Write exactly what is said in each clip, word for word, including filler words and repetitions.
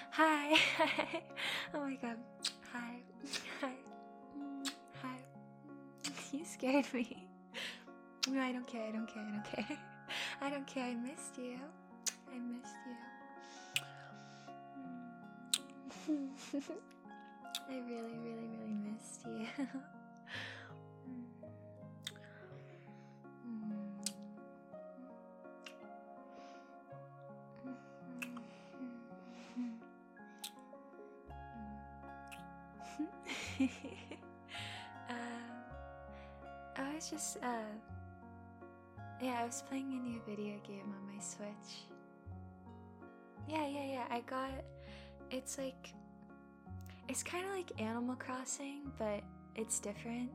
Hi. Hi. Oh my god. Hi. Hi. Mm, Hi. You scared me. No, I don't care. I don't care. I don't care. I don't care. I missed you. I missed you. Mm. I really, really, really missed you. um, I was just, uh, yeah, I was playing a new video game on my Switch. Yeah, yeah, yeah, I got, it's like, it's kind of like Animal Crossing, but it's different.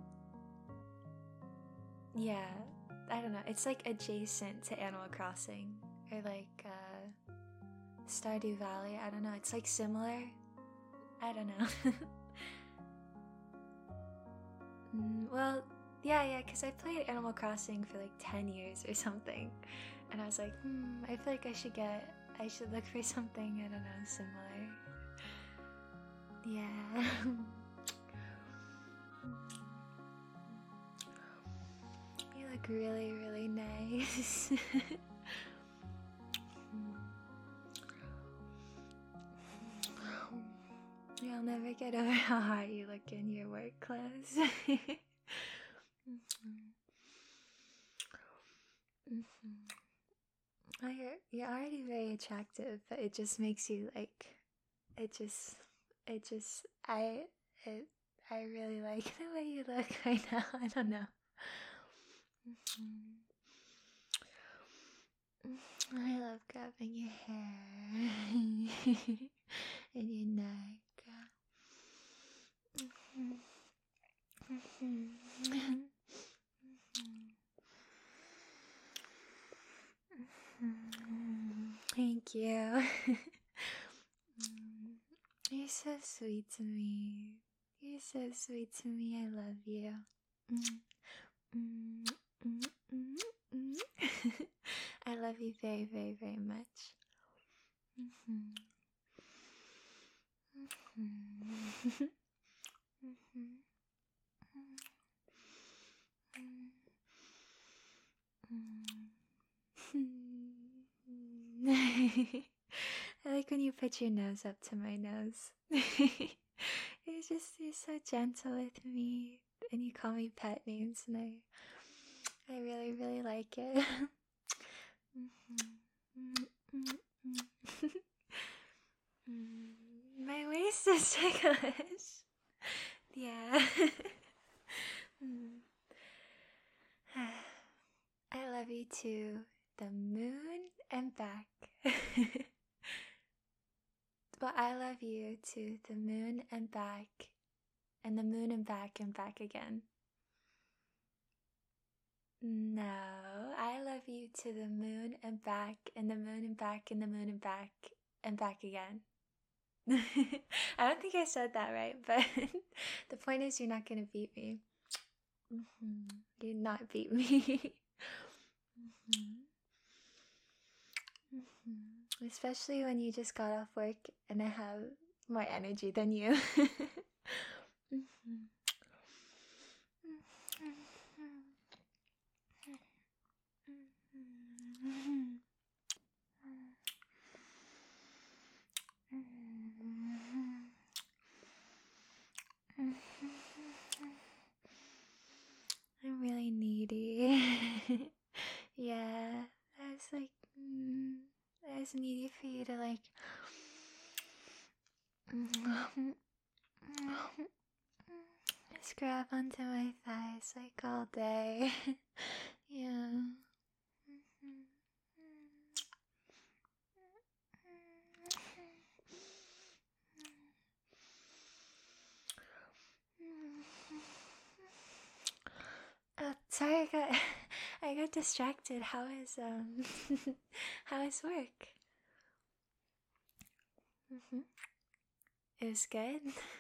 Yeah, I don't know, it's like adjacent to Animal Crossing, or like, uh, Stardew Valley, I don't know, it's like similar. I don't know. mm, well, yeah, yeah, because I played Animal Crossing for like ten years or something, and I was like, hmm, I feel like I should get, I should look for something, I don't know, similar. Yeah. You look really, really nice. You'll never get over how hot you look in your work clothes. Oh, you're, you're already very attractive, but it just makes you like, it just, it just, I, it, I really like the way you look right now. I don't know. I love grabbing your hair and your neck. Thank you. You're so sweet to me. You're so sweet to me. I love you. I love you very, very, very much. I like when you put your nose up to my nose. You're just, you're so gentle with me, and you call me pet names, and I, I really, really like it. My waist is ticklish. Yeah. I love you to the moon and back. But I love you to the moon and back, and the moon and back and back again. No, I love you to the moon and back, and the moon and back, and the moon and back, and back again. I don't think I said that right, but the point is you're not gonna beat me. Mm-hmm. You'd not beat me. mm-hmm. Mm-hmm. Especially when you just got off work and I have more energy than you. mm-hmm. I'm really needy. Yeah, I was like, mm, I was needy for you to like. Scrub onto my thighs like all day. Yeah. Oh, sorry, I got I got distracted. How is um how is work? Mm-hmm. It was good.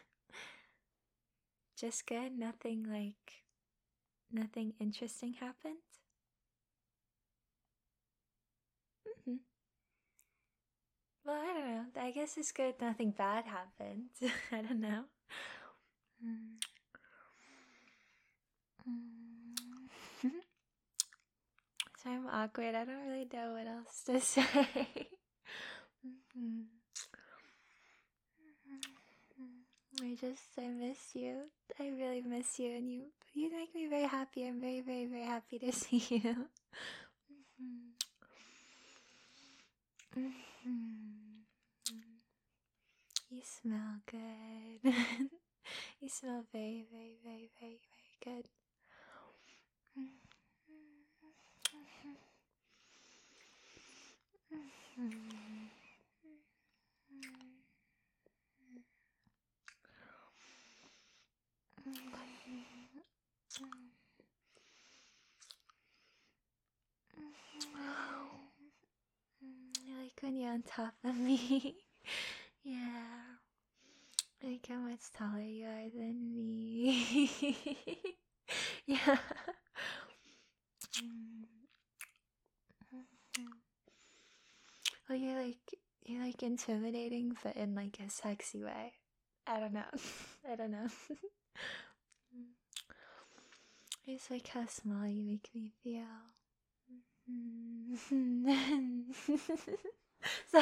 Just good. Nothing like nothing interesting happened. Mm-hmm. Well, I don't know. I guess it's good nothing bad happened. I don't know. Mm. Mm. So I'm awkward. I don't really know what else to say. Mm-hmm. I just, I miss you. I really miss you, and you, you make me very happy. I'm very, very, very happy to see you. Mm-hmm. Mm-hmm. You smell good. You smell very, very, very, very, very good. I like when you're on top of me. Yeah. I like how much taller you are than me. Yeah. Well, you're like, you're like intimidating, but in like a sexy way. I don't know. I don't know. It's like how small you make me feel. So,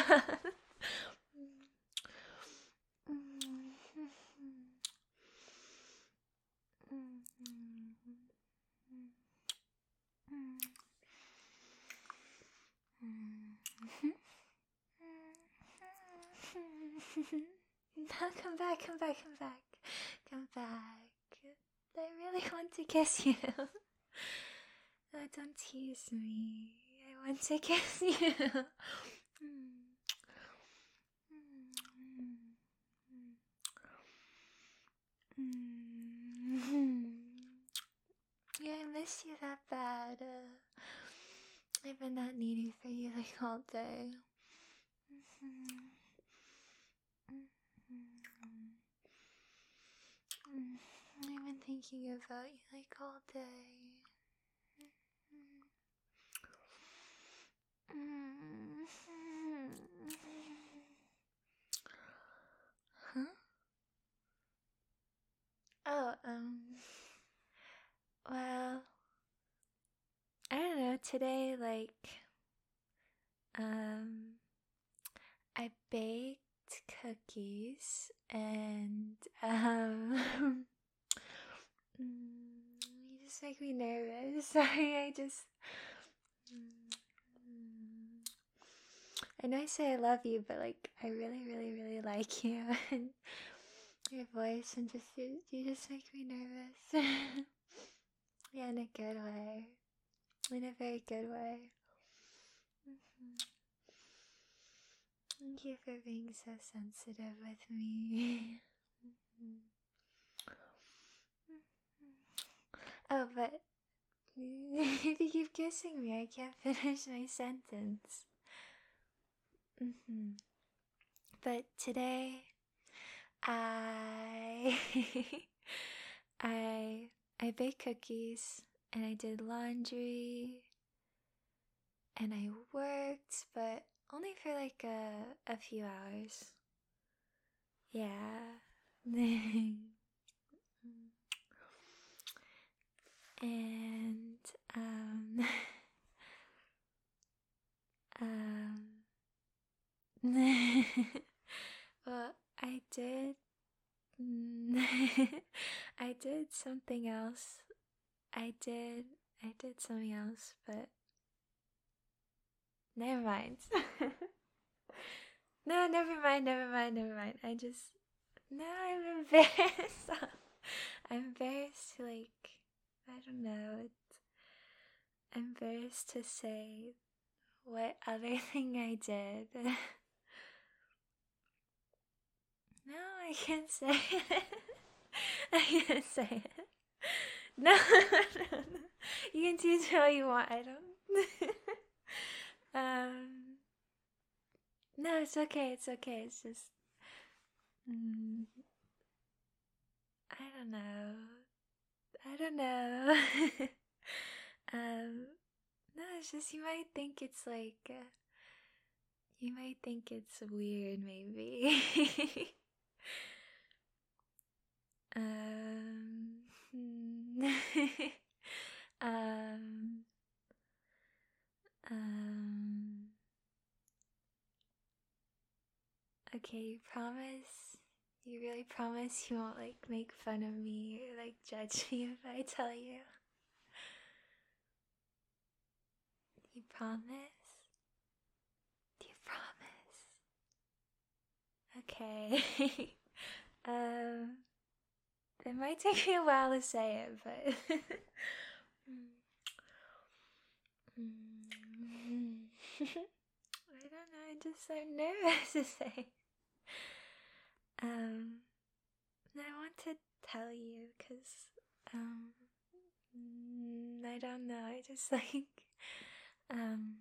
now come back, come back, come back, come back. I really want to kiss you. Oh, don't tease me. I want to kiss you. Yeah, I miss you that bad. Uh, I've been not needing for you like all day. I've been thinking about you like all day. Huh? Oh, um, well, I don't know, today, like, um, I baked cookies, and, um, you just make me nervous. Sorry, I just, I know I say I love you, but, like, I really, really, really like you, and your voice, and just, you, you just make me nervous. Yeah, in a good way. In a very good way. Mm-hmm. Thank you for being so sensitive with me. Mm-hmm. Oh, but if you keep kissing me, I can't finish my sentence. Mm-hmm. But today, I I I baked cookies, and I did laundry, and I worked, but only for like a a few hours. Yeah. And um um well, I did I did something else. I did I did something else, but never mind. No, never mind, never mind, never mind. I just no, I'm embarrassed. I'm embarrassed to like I don't know. It's, I'm embarrassed to say what other thing I did. No, I can't say it. I can't say it. No, no, no. You can teach how you want. I don't. um. No, it's okay. It's okay. It's just. Mm, I don't know. I don't know. um. No, it's just you might think it's like. Uh, You might think it's weird, maybe. um, um, um, okay, you promise? You really promise you won't, like, make fun of me or, like, judge me if I tell you? You promise? Do you promise? Okay. um, it might take me a while to say it, but... I don't know, I'm just so nervous to say. Um, I want to tell you, because, um, I don't know, I just like, um,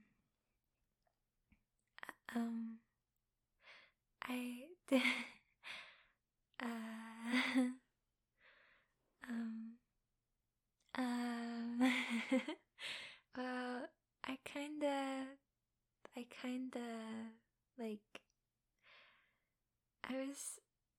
um, I did, uh, um, um, well, I kinda, I kinda, like, I was,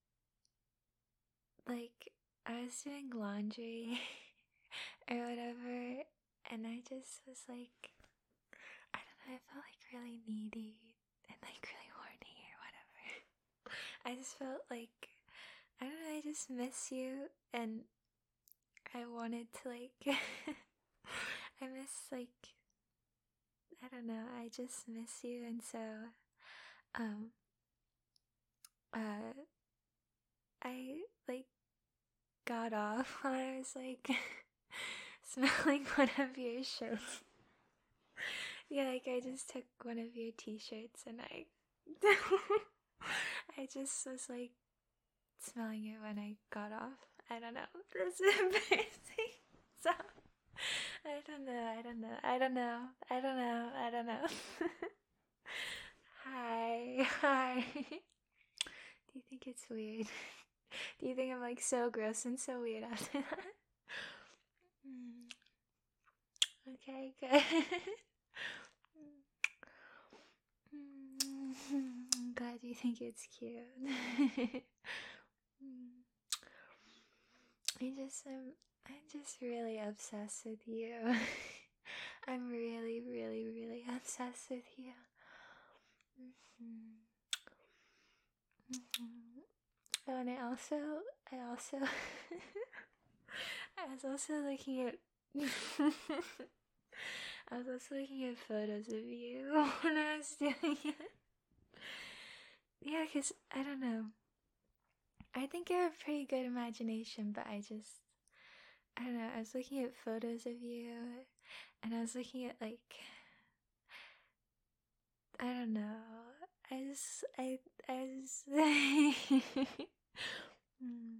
like, I was doing laundry or whatever, and I just was like, I don't know, I felt like really needy and like really horny or whatever. I just felt like, I don't know, I just miss you, and I wanted to like, I miss like, I don't know, I just miss you, and so, um, uh, I like got off while I was like smelling one of your shirts. Yeah, like I just took one of your t-shirts and I I just was like smelling it when I got off. I don't know. This is embarrassing. So I don't know, I don't know, I don't know, I don't know, I don't know. Hi, hi. Do you think it's weird? Do you think I'm like so gross and so weird after that? Mm. Okay, good. I'm glad you think it's cute. I just am I'm just really obsessed with you. I'm really, really, really obsessed with you. Mm-hmm. Mm-hmm. Oh, and I also, I also, I was also looking at, I was also looking at photos of you when I was doing it. Yeah, because, I don't know. I think you have a pretty good imagination, but I just, I don't know, I was looking at photos of you, and I was looking at, like, I don't know, I just, I, I just, mm.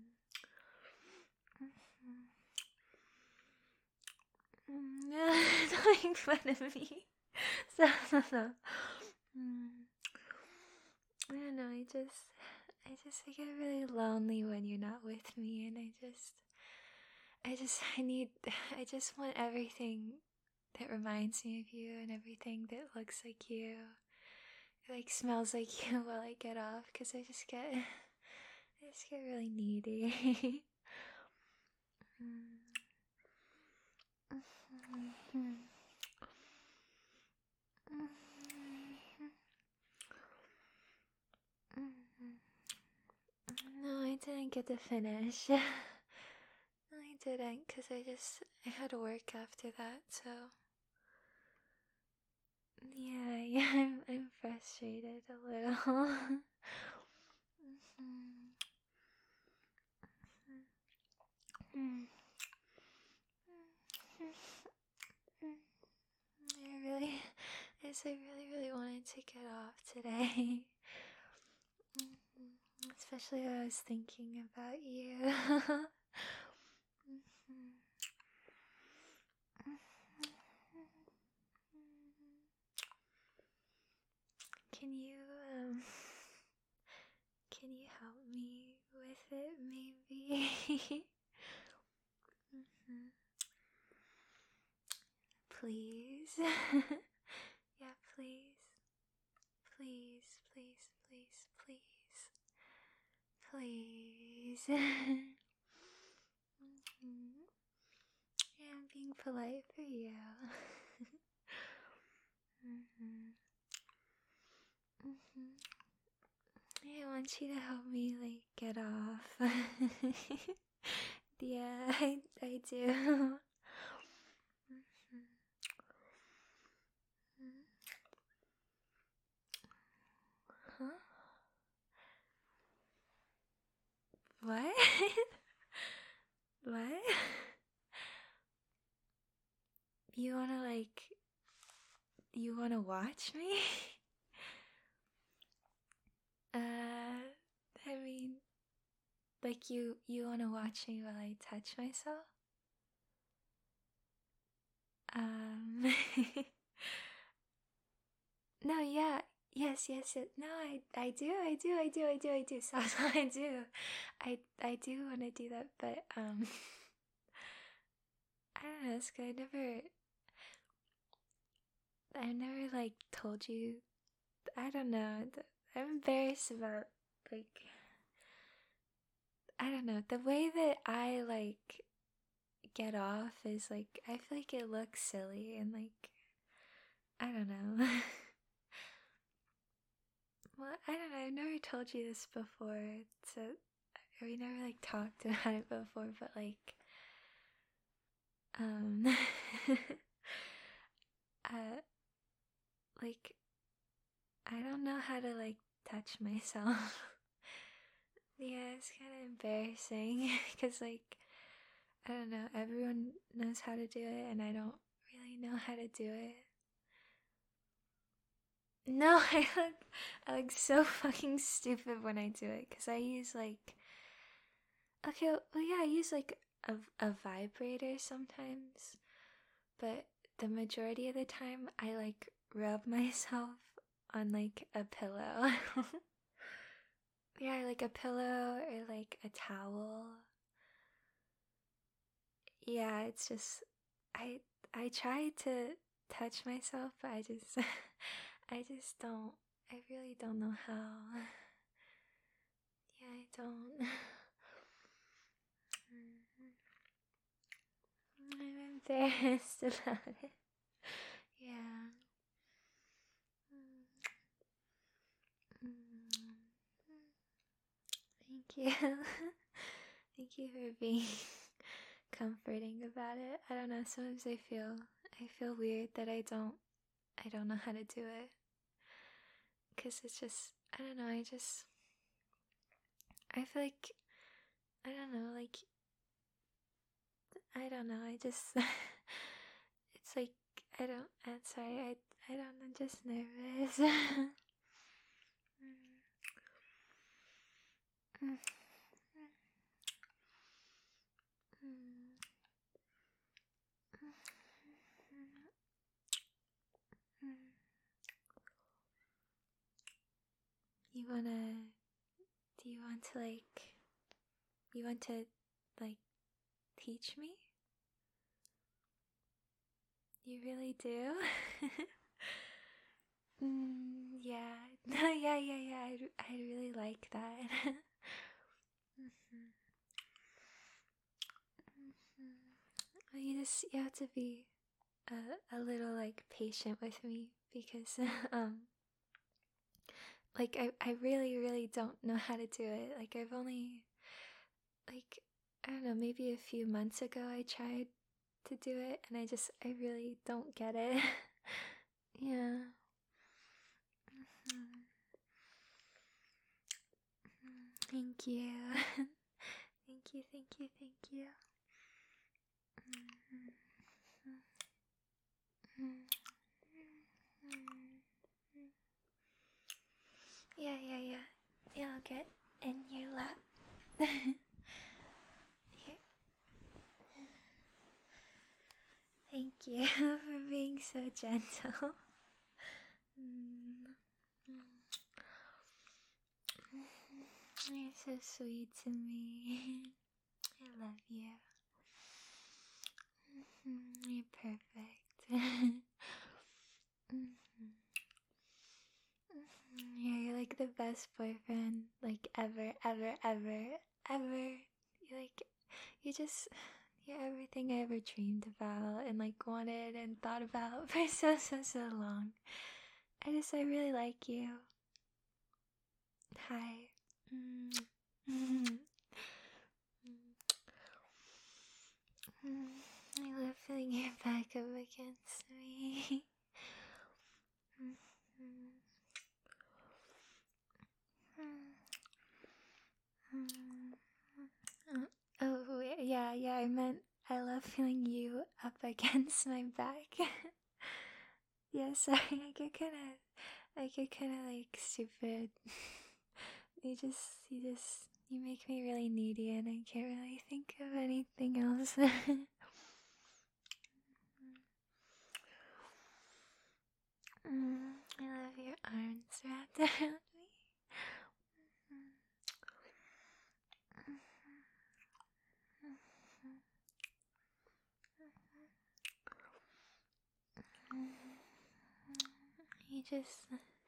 Don't make fun of me. So, no, no. Mm. I don't know, I just, I just I get really lonely when you're not with me, and I just, I just, I need, I just want everything that reminds me of you and everything that looks like you, like smells like you while I get off, because I just get, I just get really needy. mm. Mm-hmm. No, I didn't get to finish. No, I didn't, because I just, I had to work after that, so. Yeah, yeah, I'm, I'm frustrated a little. I really, I just, I really, really wanted to get off today. Especially when I was thinking about you. Can you, um, can you help me with it, maybe? mm-hmm. Please. Yeah, please. Please. please. Mhm. Yeah, I'm being polite for you. Mhm. Mhm. I want you to help me, like, get off. Yeah, I, I do. Mhm. Huh? What? What? You wanna, like, you wanna watch me? Uh, I mean, like you, you wanna watch me while I touch myself? Um, no, yeah, yes, yes, yes. No, I, I do, I do, I do, I do, I do. So, so I do, I, I do want to do that, but um, I don't know. It's 'cause I never, I never like told you. I don't know. th- I'm embarrassed about like, I don't know, the way that I like get off is like I feel like it looks silly and like I don't know. Well, I don't know. I've never told you this before. So we never like talked about it before, but like um uh like I don't know how to like touch myself. Yeah, it's kind of embarrassing because like I don't know, everyone knows how to do it and I don't really know how to do it. No, I look I look so fucking stupid when I do it because I use like okay, well yeah, I use like a a vibrator sometimes, but the majority of the time I like rub myself on like a pillow. Yeah, like a pillow or like a towel. Yeah, it's just I I try to touch myself, but I just I just don't I really don't know how. Yeah, I don't. I'm embarrassed about it. Yeah. Thank you. Thank you for being comforting about it. I don't know, sometimes I feel I feel weird that I don't I don't know how to do it. Cause it's just I don't know, I just I feel like I don't know, like I don't know, I just it's like I don't I'm sorry, I I don't I'm just nervous. You wanna do you want to like you want to like teach me? You really do? Mm, yeah. No, yeah, yeah, yeah. I I really like that. Mhm. Mhm. Well, you just you have to be a a little like patient with me because um like I I really really don't know how to do it. Like I've only like I don't know, maybe a few months ago I tried to do it and I just I really don't get it. Yeah. Mhm. Mhm. Thank you. Thank you, thank you, thank you. Mhm. Mhm. Yeah, yeah, yeah. Yeah, I'll get in your lap. Here. Thank you for being so gentle. Mm. You're so sweet to me. I love you. Mhm, you're perfect. Mhm. Mhm, Yeah, you're like the best boyfriend, like ever, ever, ever, ever. You're like, you just, you're everything I ever dreamed about and like wanted and thought about for so, so, so long. I just, I really like you. Hi. Mm. Mm. Mm. I love feeling your back up against me. Oh, yeah, yeah, I meant I love feeling you up against my back. Yeah, sorry, I get kind of, I get kind of like stupid. You just, you just, you make me really needy and I can't really think of anything else. Mm, I love your arms wrapped around me. You just,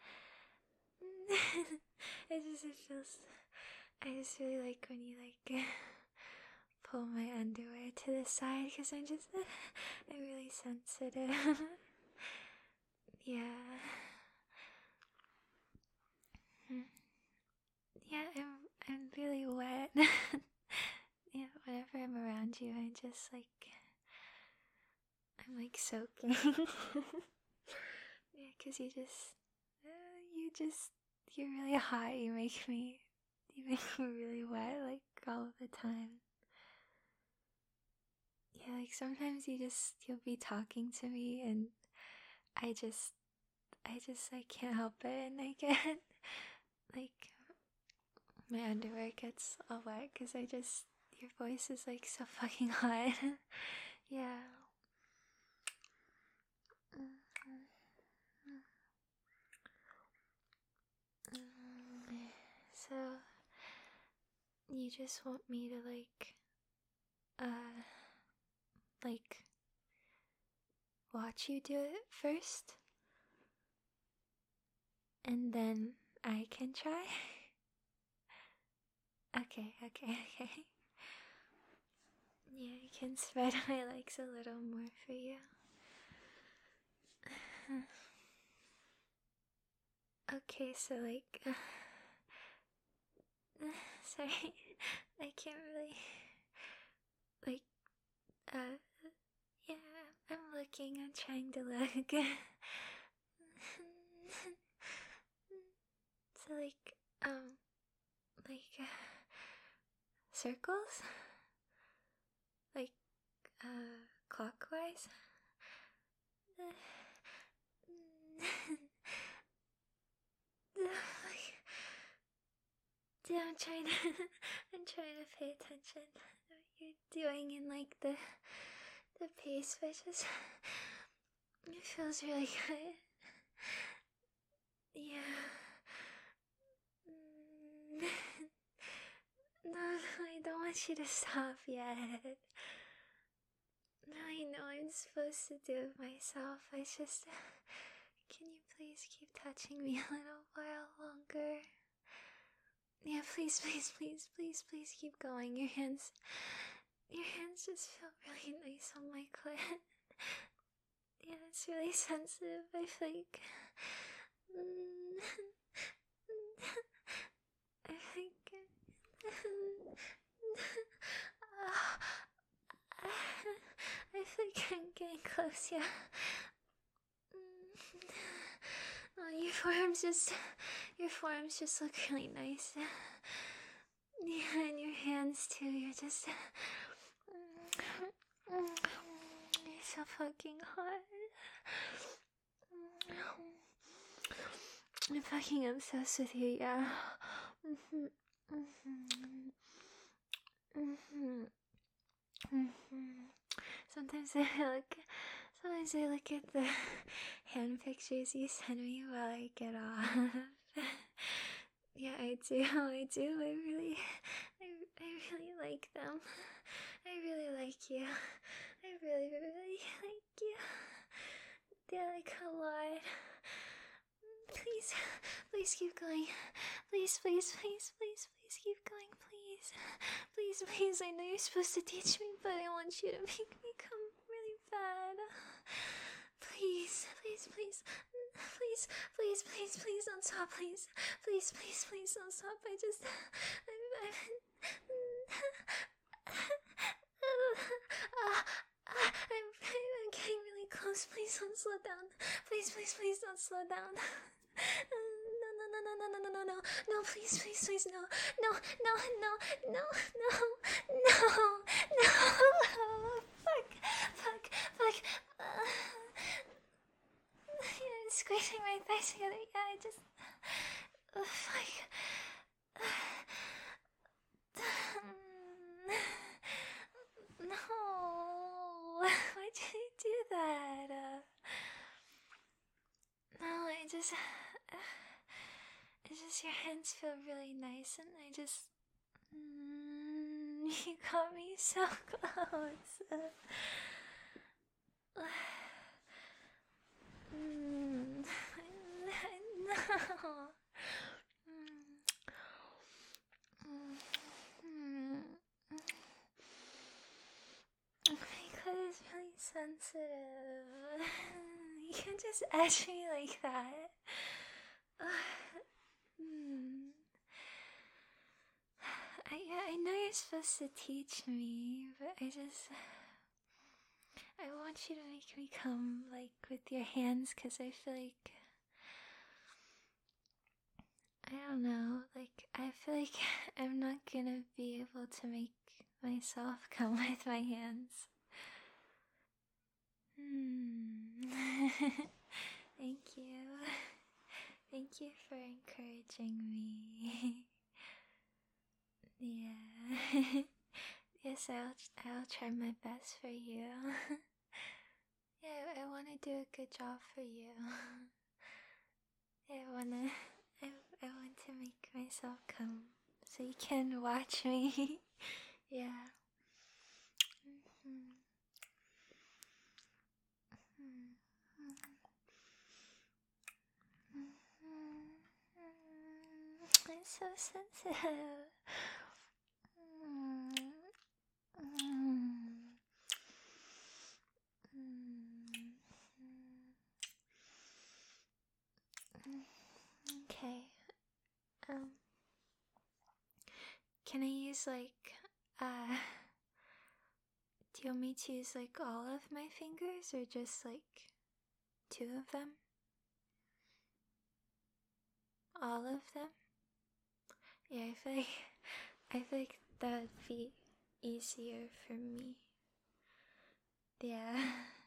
it just, it feels, I just really like when you like pull my underwear to the side because I'm just, I'm really sensitive. Yeah. Yeah, I'm, I'm really wet. Yeah, whenever I'm around you, I just like, I'm like soaking. Yeah, cause you just, uh, you just, you're really hot. You make me, you make me really wet, like all the time. Yeah, like sometimes you just, you'll be talking to me and I just, I just, I can't help it and I get, like, my underwear gets all wet cause I just, your voice is like so fucking hot. Yeah. So, you just want me to like, uh, like, watch you do it first? And then I can try? Okay, okay, okay. Yeah, I can spread my legs a little more for you. Okay, so like, uh, uh, sorry, I can't really, like, uh, yeah, I'm looking, I'm trying to look. So like, um, like, uh, circles? Like, uh, clockwise? Yeah, I'm trying to, I'm trying to pay attention to what you're doing in like the, the pace, but just, it feels really good. Yeah. No, I don't want you to stop yet. No, I know I'm supposed to do it myself. I just, can you please keep touching me a little while longer? Yeah, please, please, please, please, please keep going. Your hands, your hands just feel really nice on my clit. Yeah, it's really sensitive, I think. I think. I think I'm getting close, yeah. Oh, your forearms just, your forearms just look really nice. Yeah, and your hands too. You're just, you're so fucking hot. I'm fucking obsessed with you, yeah. Mm-hmm. Mm-hmm. Mm-hmm. Mm-hmm. Sometimes I look, sometimes I look at the hand pictures you send me while I get off. Yeah, I do, I do. I really, I, I really like them. I really like you. I really, really like you. They like a lot. Please, please keep going. Please, please, please, please, please keep going, please. Please, please, I know you're supposed to teach me, but I want you to make me come really bad. Please, please, please, please, please, please, please don't stop, please. Please, please, please don't stop. I just, I'm, I'm, I'm, I'm getting really close. Please don't slow down. Please, please, please don't slow down. No, no, no, no, no, no, no, no, no, no, please, please, please, no, no, no, no, no, no, no, no, fuck, fuck, fuck, uh, yeah, I'm squeezing my thighs together, yeah, I just, uh, fuck, no, why'd you do that, uh, no, I just, uh, it's just your hands feel really nice, and I just, mm, you got me so close. Uh, mm, I know. Because it's really sensitive. You can't just edge me like that. Hmm. I I know you're supposed to teach me, but I just I want you to make me come like with your hands, cause I feel like I don't know, like I feel like I'm not gonna be able to make myself come with my hands. Hmm. Thank you. Thank you for encouraging me. Yeah. Yes, I'll I'll try my best for you. Yeah, I want to do a good job for you. I wanna I I want to make myself come so you can watch me. Yeah. Mm-hmm. It's so sensitive. Okay. Um. Can I use like uh? Do you want me to use like all of my fingers or just like two of them? All of them? Yeah, I feel like I feel like that would be easier for me. Yeah.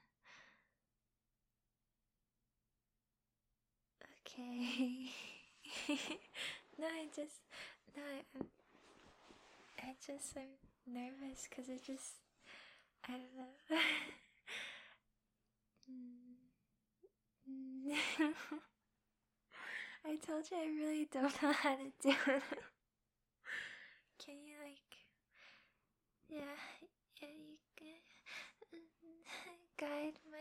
Okay. No, I just no, I, I just I'm nervous because it just I don't know. I told you I really don't know how to do it. Can you like, yeah, yeah, you can guide my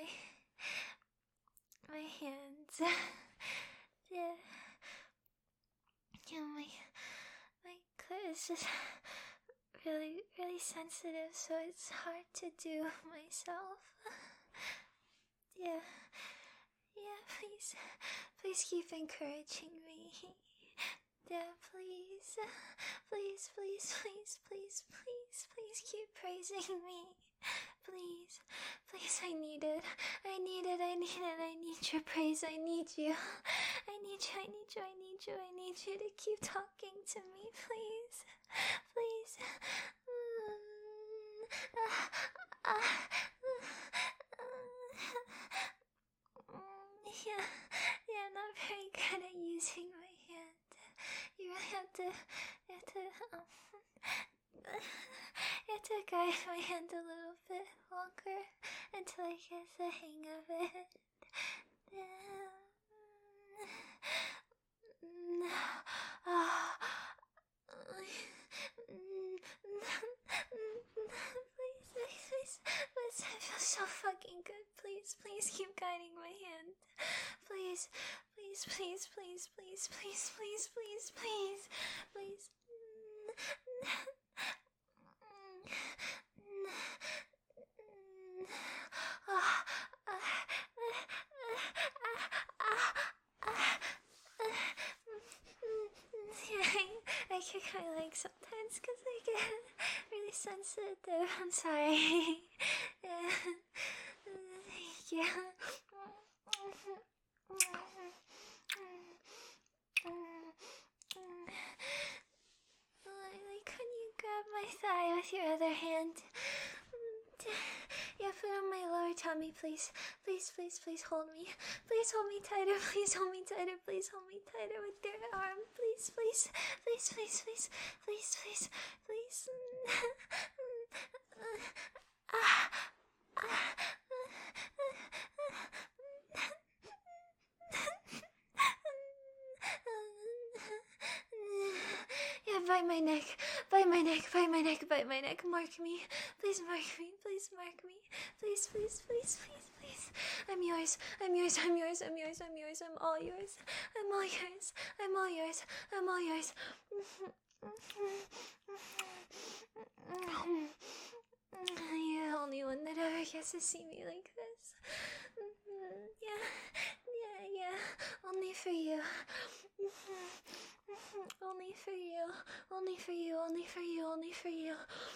my hands. Yeah, yeah, my my clit is just really really sensitive, so it's hard to do myself. Yeah, yeah, please, please keep encouraging me. Yeah, please, please, please, please, please, please, please keep praising me. Please, please, I need it. I need it, I need it, I need your praise, I need you. I need you, I need you, I need you, I need you to keep talking to me, please. Please. Mm. Ah, ah. Yeah, yeah, I'm not very good at using my hand. You really have to, you have to, um, you have to guide my hand a little bit longer until I get the hang of it. Please, please, please, please, I feel so fucking good. Please, please keep guiding my hand. Please, please, please, please, please, please, please, please, please, please, please. I kick my legs sometimes because I get really sensitive. I'm sorry. Yeah. Like, can you grab my thigh with your other hand? Yeah, put on my lower tummy, please. Please, please, please hold me. Please hold me tighter. Please hold me tighter. Please hold me tighter with your arm. Please, please, please, please, please, please, please, please. Yeah, bite my neck, bite my neck, bite my neck, bite my neck. Mark me, please mark me, please mark me, please, please, please, please, please. I'm yours, I'm yours, I'm yours, I'm yours, I'm yours, I'm all yours, I'm all yours, I'm all yours, I'm all yours. You're the only one that ever gets to see me like this. Yeah, yeah, yeah, only for you. Only for you, only for you, only for you, only for you.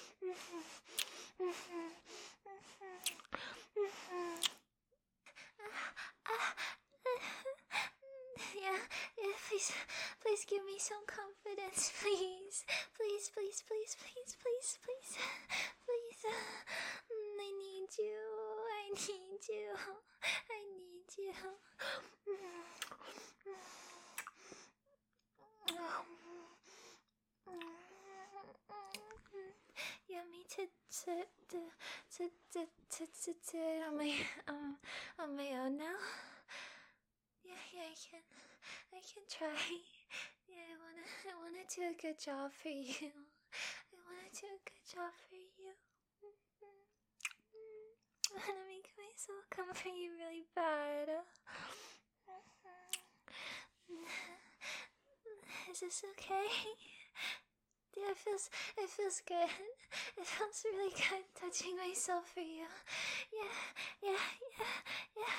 Yeah, yeah, please, please give me some confidence, please. Please, please, please, please, please, please, please. I need you, I need you, I need you. You want me to to to to to to to to it on my um on my own now? Yeah, yeah, I can, I can try. Yeah, I wanna, I wanna do a good job for you. I wanna do a good job for you. I wanna make myself come for you really bad. Is this okay? Yeah, it feels, it feels good. It feels really good touching myself for you. Yeah, yeah, yeah, yeah.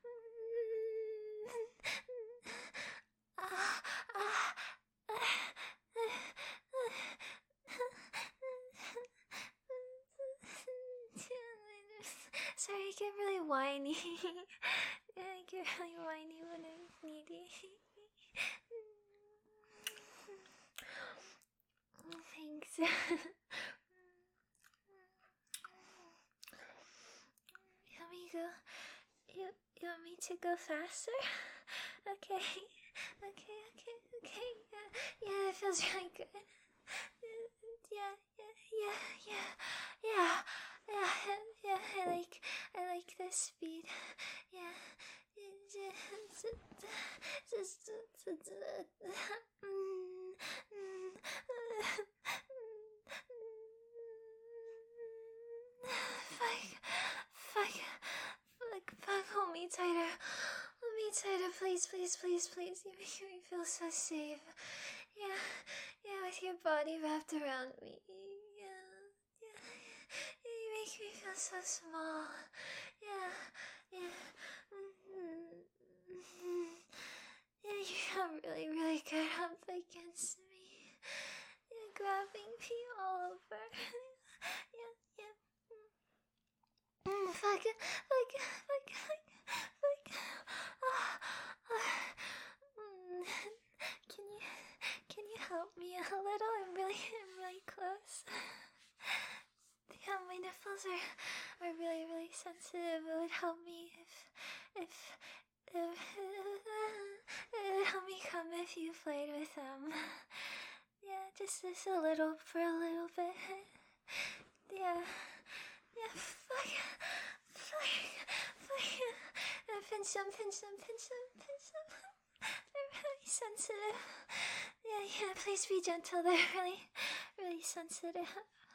Ah, ah, Sorry, I get really whiny. Yeah, I get really whiny when I'm needy. Thanks. You want me to go? You, you want me to go faster? Okay. Okay, okay, okay. Yeah, yeah, it feels really good. Yeah, yeah, yeah, yeah, yeah, yeah, yeah. I like, I like this speed. Yeah. Fuck, fuck, fuck, fuck. Hold me tighter. Hold me tighter, please, please, please, please. You make me feel so safe. Yeah, yeah, with your body wrapped around me. Yeah, yeah, yeah. You make me feel so small. Yeah, yeah. Mm-hmm. Mm-hmm. Yeah, you feel really, really good up against me. You're grabbing me all over. Yeah, yeah. Mm, fuck, fuck, fuck, fuck, fuck. Ah, ah. Mm. Can you, can you help me a little? I'm really, I'm really close. Yeah, my nipples are, are really, really sensitive. It would help me if, if, if, it would help me come if you played with them. Yeah, just, just a little, for a little bit. Yeah, yeah, fuck, fuck, fuck. Uh, pinch them, pinch them, pinch them, pinch them. They're really sensitive. Yeah, yeah, please be gentle. They're really, really sensitive.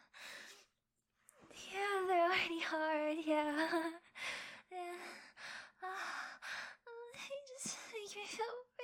Yeah, they're already hard, yeah. Yeah. Oh, oh, you just make me feel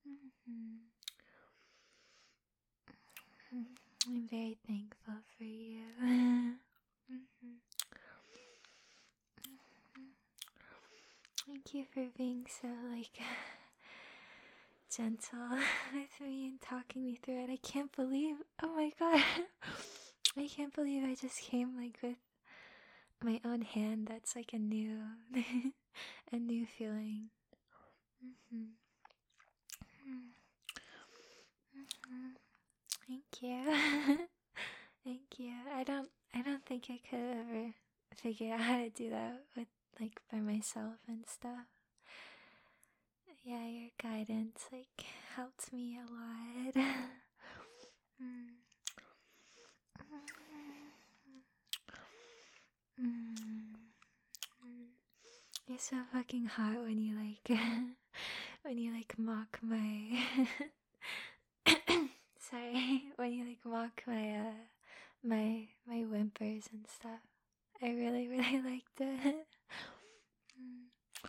I'm very thankful for you. Mhm. Thank you for being so, like, gentle with me and talking me through it. I can't believe, oh my god, I can't believe I just came, like, with my own hand. That's like a new, a new feeling. Mm-hmm. Mm-hmm. Thank you. Thank you. I don't I don't think I could ever figure out how to do that with like by myself and stuff. Yeah, your guidance like helped me a lot. mm. Mm. You're so fucking hot when you like when you like mock my sorry, when you like mock my uh my my whimpers and stuff. I really really liked it. Mm,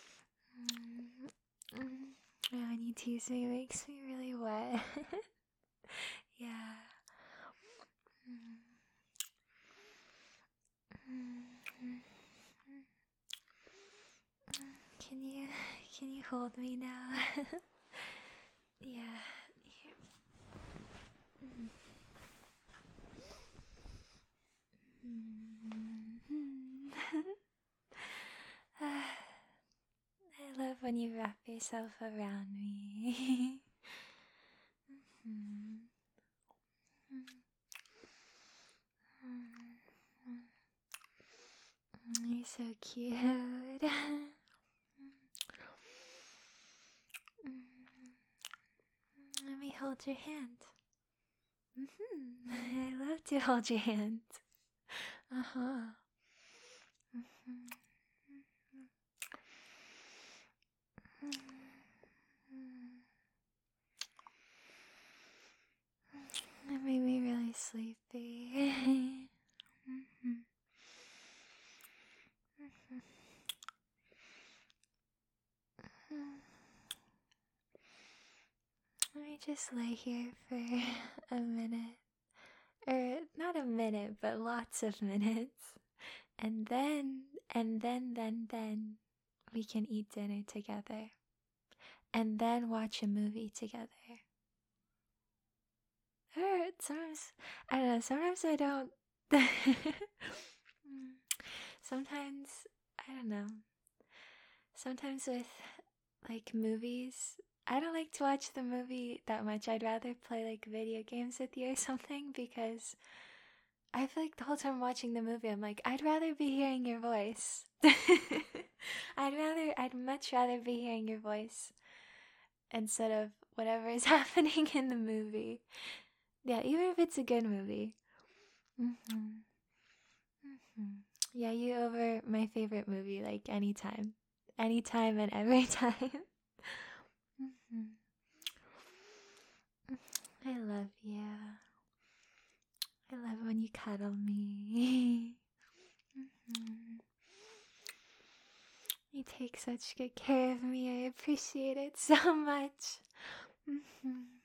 mm, mm. Yeah, when you tease me, it makes me really wet. Yeah. Mm, mm, mm, mm. Can you can you hold me now? Yeah. Here. Mm. Mm. I love when you wrap yourself around me. Mhm. You're so cute. Let me hold your hand. Mm-hmm. I love to hold your hand. Uh huh. Mm-hmm. That made me really sleepy. Mm-hmm. Let me just lay here for a minute. Or not a minute, but lots of minutes. And then, and then, then, then, we can eat dinner together. And then watch a movie together. Or sometimes, I don't know, sometimes I don't. Sometimes, I don't know. Sometimes with, like, movies, I don't like to watch the movie that much. I'd rather play, like, video games with you or something because I feel like the whole time watching the movie, I'm like, I'd rather be hearing your voice. I'd rather, I'd much rather be hearing your voice instead of whatever is happening in the movie. Yeah, even if it's a good movie. Mm-hmm. Mm-hmm. Yeah, you over my favorite movie, like anytime. Anytime and every time. Mm-hmm. I love you. I love when you cuddle me. Mm-hmm. You take such good care of me. I appreciate it so much. Mm-hmm.